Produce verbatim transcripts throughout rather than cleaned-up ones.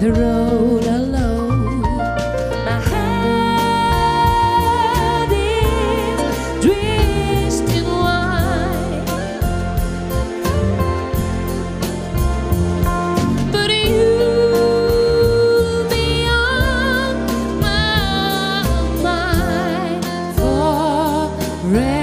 the road alone. My head is twisted wide, but you'll be on my mind forever.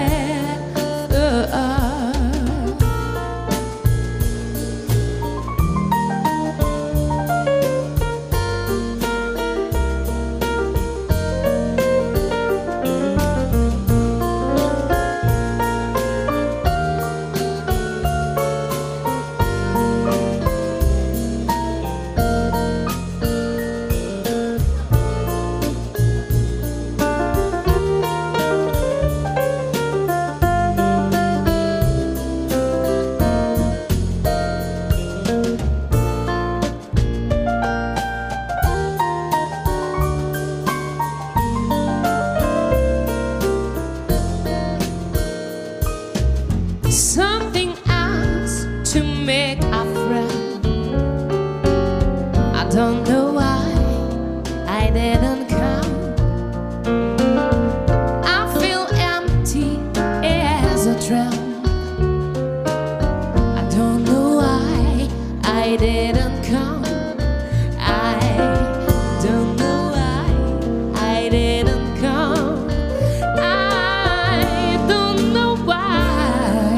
Something else to make a friend. I don't know why I didn't come. I feel empty as a drum. I don't know why I didn't come. I don't know why I didn't come. I don't know why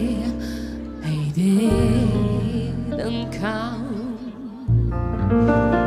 I didn't come.